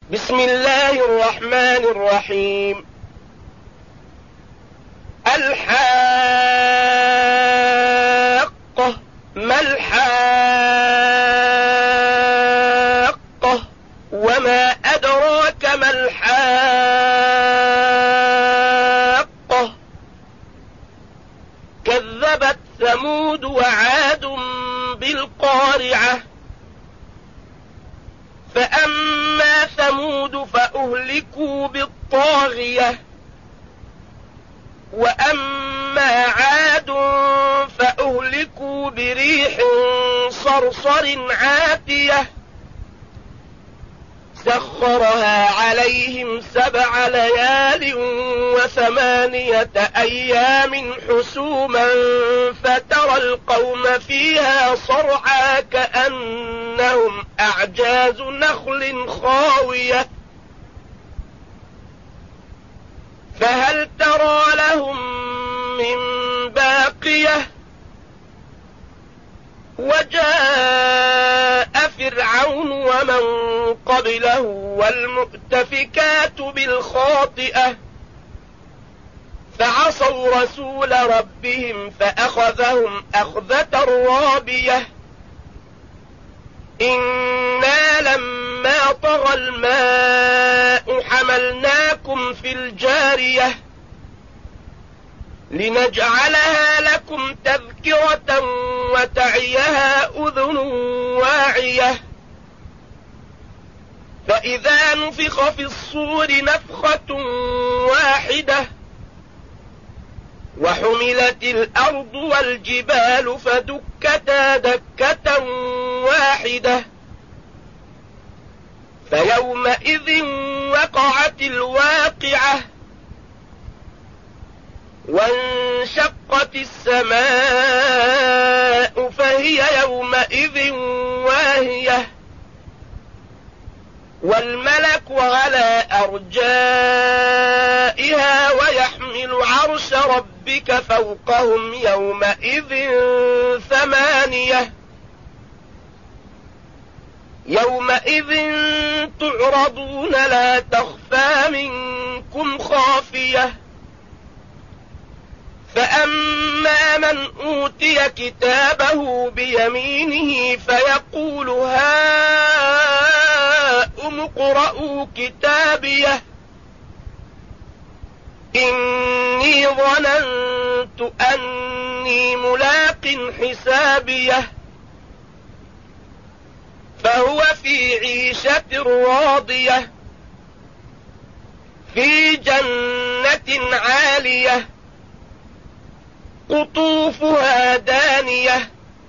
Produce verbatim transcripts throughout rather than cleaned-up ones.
بسم الله الرحمن الرحيم. الحاقة. ما الحاقة وما أدراك ما الحاقة. كذبت ثمود وعاد بالقارعة. فأما ثمود فأهلكوا بالطاغية وأما عاد فأهلكوا بريح صرصر عاتية سخرها عليهم سبع ليال وثمانية أيام حسوما فترى القوم فيها صرعى كأنهم أعجاز نخل خاوية فهل ترى لهم من باقية. وجاء فرعون ومن قبله والمؤتفكات بالخاطئة فعصوا رسول ربهم فأخذهم أخذة رابية. إنا لما طغى الماء حملناكم في الجارية لنجعلها لكم تذكرة وتعيها أذن واعية. فإذا نفخ في الصور نفخة واحدة وحملت الأرض والجبال فدكتا دكة واحدة فيومئذ وقعت الواقعة وانشقت السماء فهي يومئذ واهية والملك على أرجائها ويحمل عرش ربك فوقهم يومئذ ثمانية. يومئذ تعرضون لا تخفى منكم خافية. فأما من أوتي كتابه بيمينه فيقول هاؤم اقرءوا كتابيه إني ظننت أني ملاق حسابيه فهو في عيشة راضية في جنة عالية قطوفها دانية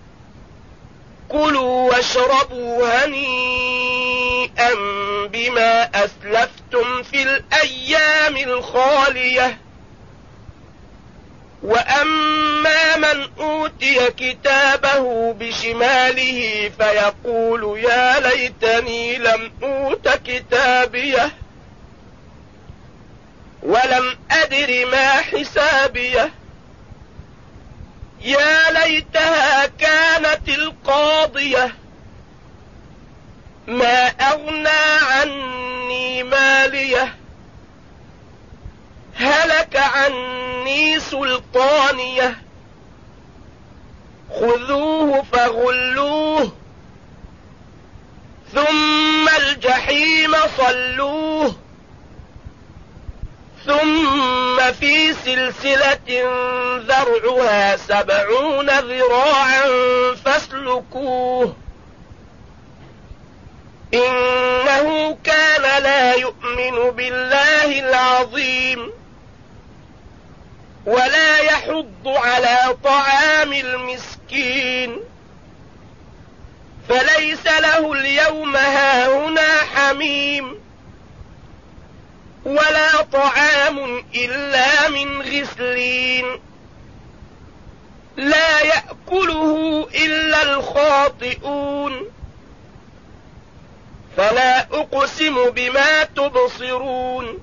كلوا واشربوا هنيئا بما أسلفتم في الأيام الخالية. وأما من أوتي كتابه بشماله فيقول يا ليتني لم أوت كتابيه ولم أدر ما حسابيه يا ليتها كانت القاضية ما أغنى عني ماليه هلك عني سلطانيه خذوه فغلوه ثم الجحيم صلوه ثم في سلسلة ذرعها سبعون ذراعا فاسلكوه إنه كان لا يؤمن بالله العظيم ولا يحض على طعام المسكين فليس له اليوم هاهنا حميم ولا طعام إلا من غسلين لا يأكله إلا الخاطئون. فلا أقسم بما تبصرون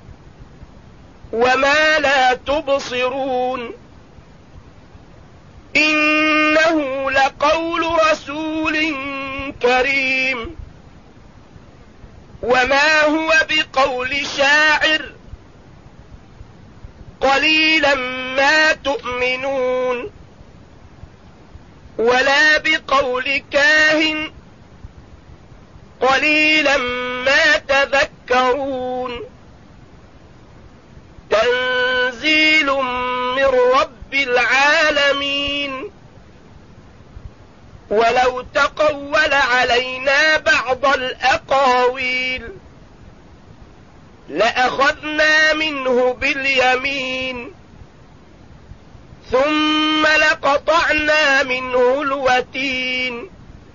وما لا تبصرون إنه لقول رسول كريم وما هو بقول شاعر قليلا ما تؤمنون ولا بقول كاهن قليلا ما تذكرون تنزيل من رب العالمين ولو تقول علينا بعض الأقاويل لأخذنا منه باليمين ثم لقطعنا منه الوتين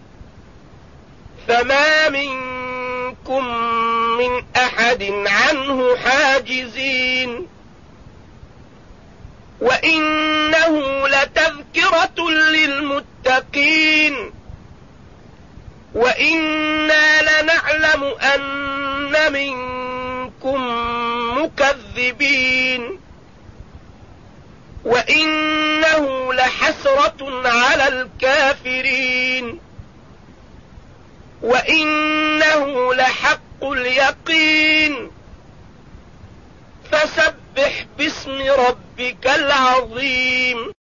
فما منكم من أحد عنه حاجزين وإنه لتذكرة للمتقين وإنا لنعلم أن منكم مكذبين وإنه لحسرة على الكافرين وإنه لحق اليقين فسبح باسم ربك العظيم